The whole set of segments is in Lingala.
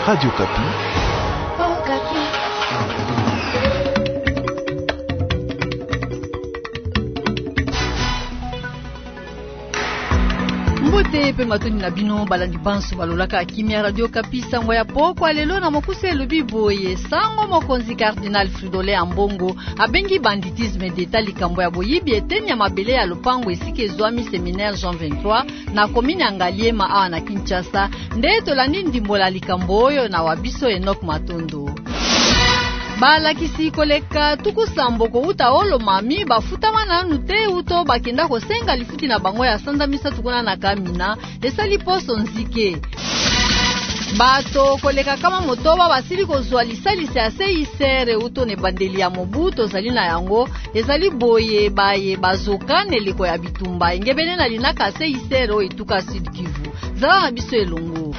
Radio Kapi. Oh, Kapi. Mbote pe matoni na bino balandi banso balolaka kimia Radio Kapi sango ya poko alelo na mokuse lobi boye sango mokonzi Cardinal Fridolin Ambongo abengi banditisme d'État likambo ya boyibi eteni ya mabele ya lopango esike ezwami séminaire Jean 23 na komini Ngaliema awa na Kinshasa nde tolandi ndimbola likambo oyo na wabiso Enoch Matondo. Balakisi koleka tukusambo ko uta olo mami bafutama na nute uto bakenda kosenga lifuti na bango ya sanda misa tukuna na kamina esali poso nzike. Bato koleka kama motoba basili kozwa lisalisi ya seisere uto ne bandeli ya Mobutu zali na yango ezali boye baye bazokane liko ya bitumba engebene na linaka seisere o etuka Sud Kivu zala na biso elongo.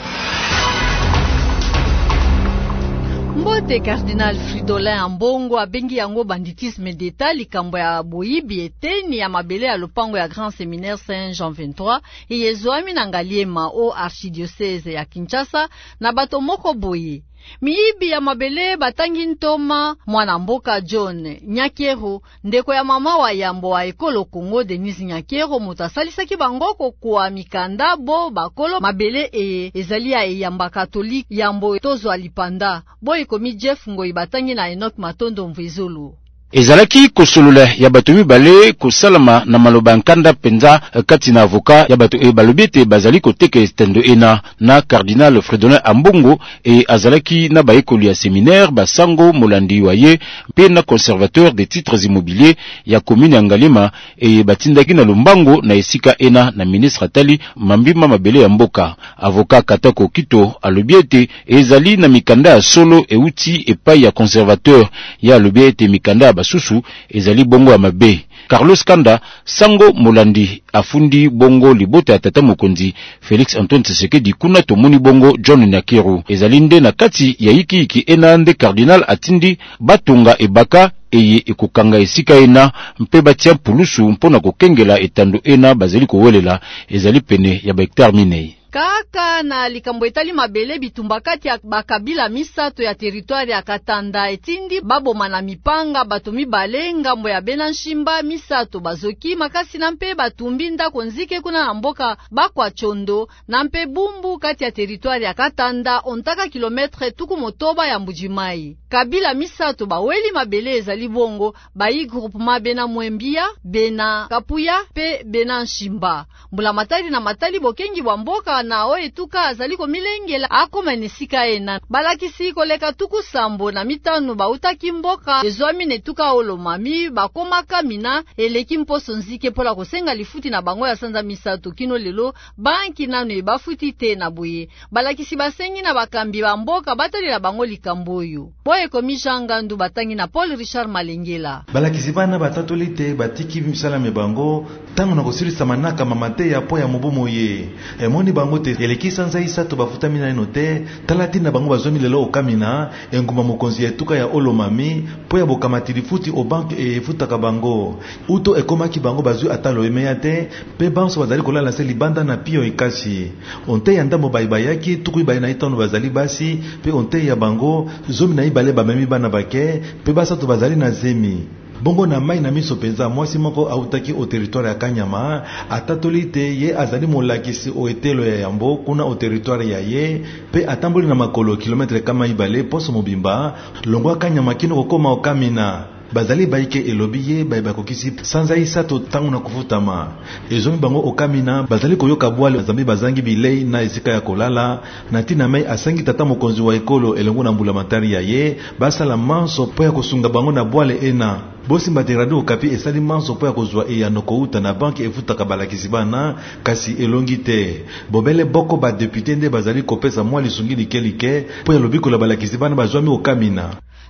Mbote Cardinal Fridolin Ambongo abengi yango banditisme d'État likambo ya boyibi eteni ya mabele ya lopango ya Grand Séminaire Saint Jean 23 eyezwami na Ngaliema o archidiocese ya Kinshasa na bato moko boye. Miibi ya mabele batangi ntoma mwana mboka John Nyakero ndeko ya mama wa yambo wa ekolo Kongo Denise Nyakero mutasalisaki bangoko kwa mikanda bo bakolo mabele ezali ya yamba katolike yambo tozwa lipanda bo ekomi Jeff Ngoi batangi na Enoch Matondo Mvizulu. Ezalaki kosolola ya bato mibale kosalama na maloba nkanda penza kati na avoka ya bato balobete bazali koteka estendo ena na Cardinal Fridolin Ambongo azalaki na baekoli ya séminaire basango molandi waye pe na conservateur des titres immobiliers ya commune ya Ngaliema batindaki na lombango na esika ena na ministre Atali Mambima mabele ya mboka. Avoka Katako Kito alobiete ezali na mikanda ya solo euti epai ya conservateur ya alobiete mikanda susu ezali bongo ya mabe. Carlos Kanda sango molandi afundi bongo libota tata mokonzi Félix Antoine Tshisekedi kuna tomoni bongo John Nyakero ezali nde na kati ya iki ena nde Cardinal atindi batunga ebaka eye ekokanga esika ena mpe batia pulusu mpona kokengela etando ena bazali kowelela ezali pene ya hectare minei. Kaka na likambo etali mabele bitumba kati ya bakabila misato ya territoire ya Katanda etindi baboma na mipanga bato mibale ngambo ya Benanshimba misato bazoki makasi na mpe batumbi ndako nzike kuna na mboka bakwa chondo na mpe bumbu kati ya territoire ya Katanda ontaka kilometre tuku motoba ya Mbujimai. Kabila misato baweli mabele ezali bongo bayi groupement Bena Mwembia, Bena Kapuya pe Benanshimba. Mbula matali na matali bokengi bwa mboka na o etuka azali ko milengela akoma nesika ena balakisi koleka tuku sambo na mitano bautaki mboka ezwami netuka olomami bakoma kamina eleki mposo nzike pola kosenga lifuti na bango ya sanza misato kino lelo banki nanu ebafuti te na boye balakisi basengi na bakambi ba mboka batalela bango likamboyo boye komishanga ndu batangi na Paul Richard Malengela balakisi bana batatoli te batiki misala mebango tango na kosilisa manaka mamate ya po ya mobomo ye emoni bango te eleki sanza isato bafutami na eno te talati na bango bazomi lelo okamina enguma mokonzi etuka ya olomami po ya bokamati lifuti o banke efutaka bango uto ekomaki bango bazwi atalo emeya te pe banso bazali kolala se libanda na pio ekasi onte ya ndambo bayaki tuku ibaye na itono bazali basi pe onte ya bango zomi na ibale bamemi bana bake pe basato bazali na zemi bongo na mai na miso penza mwasi moko autaki o territoire ya Kanyama atatoli te ye azali molakisi o etelo ya yambo kuna o territoire ya ye pe atamboli na makolo kilometre kama ibale poso mobimba longwa Kanyama kino kokoma okamina bazali baike elobi ye bakokisi sanza isato tangu na kufutama ezomi bango okamina bazali koyoka bwale zambi bazangi bilei na esika ya kolala na tina mai asangi tata mokonzi wa ekolo elongo na mbula matari ya ye basala manso po ya kosunga bango na bwale ena bosi mbate Radio Okapi esali manso po ya kozwa eyanoko uta na banki efutaka balakisi bana kasi elongi te bobele boko ba député nde bazali kopesa mwa lisungi like po ya lobiko la balakisi bana bazwami okamina.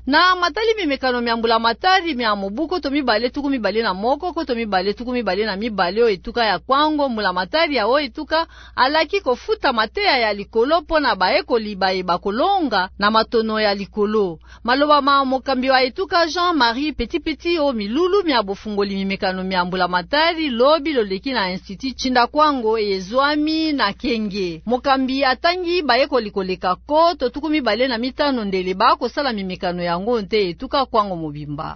Na matali mimekano miambula matari mia mobuko to mibale tuku mibale na moko ko to mibale tuku mibale na mibale o etuka ya kwango mbula matari ya o etuka alaki kofuta mateya ya likolo pona baeko libaye bakolonga na matono ya likolo. Maloba ma mokambi wa etuka Jean-Marie Petit o milulu mia bofungoli mimekano miambula matari lobi loleki na institut Chinda kwango ezwami na kenge. Mokambi atangi baeko likoleka ko to tuku mibale na mitano ndele bako sala mimekano yango nte etuka kwango mobimba.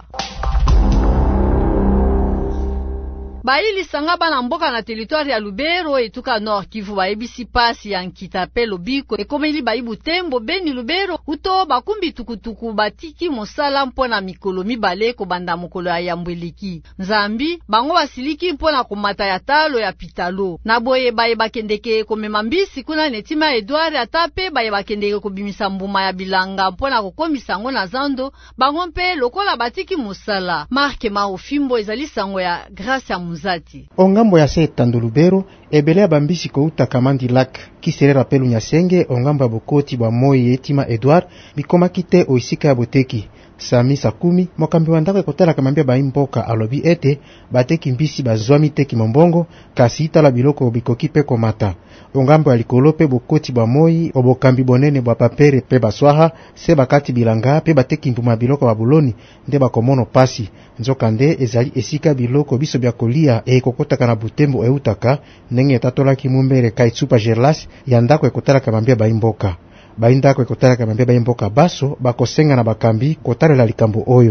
Baili sangaba na mboka na territoire ya Lubero etuka Nord Kivu baebisi pasi ya nkita pe lobiko ekomeli baibu tembo Beni Lubero uto bakumbi tukutuku batiki mosala mpona mikolo mibale ko banda mokolo ya yambweleki nzambi bango basiliki mpona komata ya talo ya pitalo na boye baye bakendeke komema mbisi kuna netima Edouard atape baye bakendeke kobimisa mbuma ya bilanga mpona kokomisa ngo na zando bango mpe lokola batiki mosala Marke Maofimbo ezali sango ya Grace ya Muzati. Ongambo ya Setando Lubero ebele ya bambisi kouta Kamandi Lak kiserera pelu Nyasenge ongambo ya Bokoti bwa Moi etima Edouard bikoma kite oisika ya Boteki Sami Sakumi mokambi wandako ekotala kamambia baimboka alobi ete bateki mbisi bazwami teki mombongo kasi itala biloko bikoki pe komata. Ongambo ya likolo pe Bokoti bwa Moi obokambi bonene bwa papere pe baswaha se bakati bilanga pe bateki mbuma biloko babuloni nde bakomono pasi nzokande ezali esika biloko biso bya kolia ekokotaka na Butembo eutaka nenge etatolaki mumbere Kaitsupa Gerlas yandako ekotala kamambia baimboka baindako ekotala kamambia baimboka baso bakosenga na bakambi kotalela likambo oyo.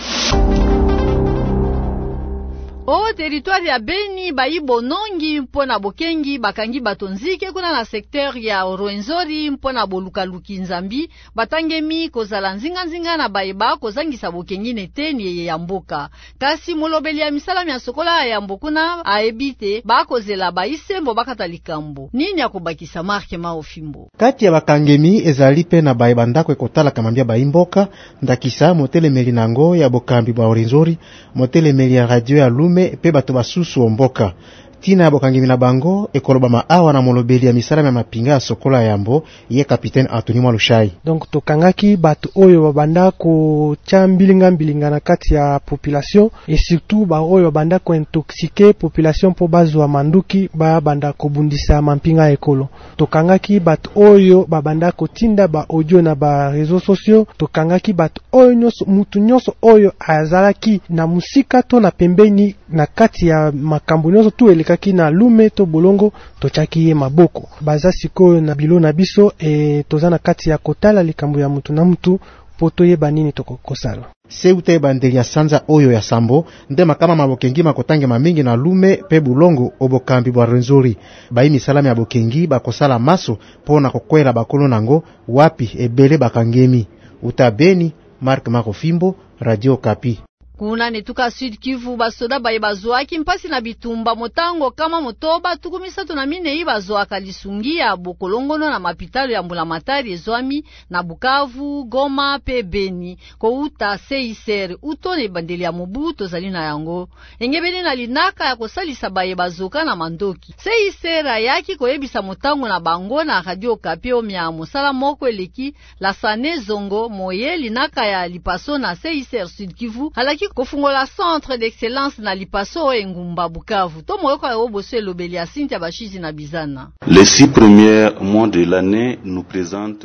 O territoire ya Beni baibo nongi mpona bokengi bakangi batonzike kuna na secteur ya Rwenzori mpona bolukaluki nzambi batangemi kozala nzinga na baiba kozangisa bokengi neteni yeye ya mboka kasi molobeli ya misala mya sokola ya mbokuna aebite bakozela baisembo bakata likambo nini akobakisa Marke Maofimbo kati ya bakangemi ezali pe na baiba ndako ekotala kamambia baimboka ndakisa motelemeli nango ya bokambi bwa Rwenzori motelemeli ya radio ya Lume pe bato basusu omboka tina ya bokangimi na bango ekoloba maawa na molobeli ya misala ya mapinga ya sokola yambo ye kapitaine Anthony Mwalushai. Donc tokangaki bato oyo babanda ko chambilinga na kati ya population et surtout ba oyo babanda ko intoxiquer population po bazwa manduki ba banda ko bundisa mampinga ekolo. Tokangaki bato oyo babanda ko tinda ba audio na ba réseaux sociaux, tokangaki bato oyo nyonso mutu nyonso oyo azalaki na musika to na pembeni na kati ya makambo nyonso tu kaki na Lume to bolongo tochaki ye maboko baza sikoyo na bilo na biso tozana kati ya kotala likambo ya mutu na mutu poto ye banini tokokosala seute bandeli ya sanza oyo ya sambo nde makama mabokengi makotange mamingi na Lume pe bulongo obokambi bwa Rwenzori bayi misalami ya bokengi bakosala maso pona kokwela bakolo nango wapi ebele bakangemi utabeni Mark Marofimbo Radio Kapi. Kuna netuka Sud Kivu basoda baye bazwaki mpasi na bitumba motango kama motoba tukumisatu na mine ibazwaka lisungia bokolongono na mapitalo ya mbula matari ezwami na Bukavu, Goma pe Beni ko uta CICR utone bandeli ya Mobutu zali na yango engebeli na linaka ya kosalisa baye bazoka na mandoki CICR yaki koyebisa motango na bango na Radio Kapi omya mosala moko eleki la Sane Zongo moye linaka ya lipaso na CICR Sud Kivu halaki kofungola centre d'excellence na lipaso engumba Bukavu to moyoka oboso elobeli ya Cynthia Bashizi na Bizana. Les 6 premiers mois de l'année nous présentent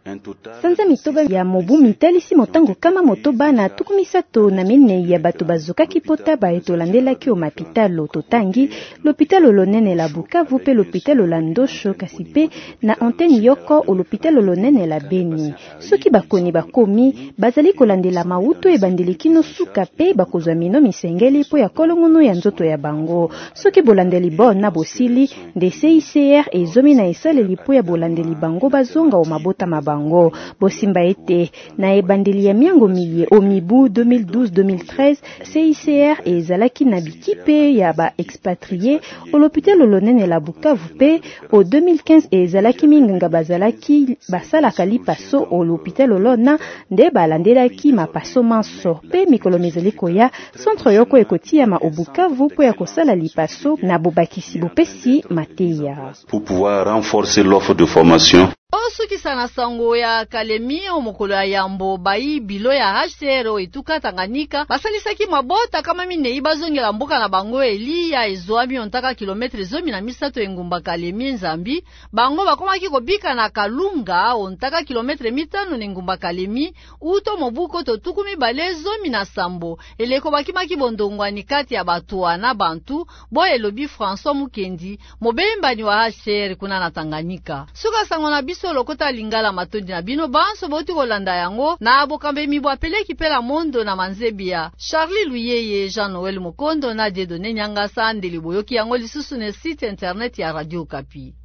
sanza mitoba ya mobu mitalisi motango kama motoba na tukumisato na mine ya bato bazokaki pota baetolandelaki o mapitalo totangi l'hôpital lonene la Bukavu pe l'hôpital la Ndosho kasi pe na antenne yoko o l'hôpital lonene la Beni soki bakoni bakomi bazali kolandela mauto e bandelikino suka pe bakozwa mino misengeli po ya kolongono ya nzoto ya bango soki bolandeli bona bosili de CICR ezomi na esaleli po ya bolandeli bango bazonga o mabota mabango bosimba ete na ebandeli ya miango miye o mibu 2012-2013 CICR ezalaki na bikipe ya ba expatrié au l'hôpital lonene la Bukavu pe au 2015 ezalaki minganga bazalaki basalaka lipaso au l'hôpital lona nde balandelaki mapaso manso pe mikolo mezali koya centre yoko ekotia ma o Bukavu po ya kosala lipaso na bobakisi bopesi mateya pour pouvoir renforcer l'offre de formation. Osuki sana sango ya Kalemi omokolo ya yambo bayi bilo ya HCR etuka Tanganyika basalisaki mabota kama minei bazongela mboka na bango Elia ezwami ontaka kilometre 13 engumba Kalemi Nzambi bango bakomaki kobika na Kalunga ontaka kilometre 5 engumba Kalemi uto mobuko to tukumi balezo mina sambo eleko bakimaki bondongwani kati ya batuwa na bantu boye lobi François Mukendi mobembani wa HCR kuna na Tanganyika suka sango na biso lokota lingala matondi na bino banso boti kolanda yango na abokambe mibwa peleki pela mondo na manzebia Charlie Luyeye Jean Noel Mokondo na Dieudonné Nyanga Sandeli boyoki yango lisusu ne site internet ya Radio Kapi.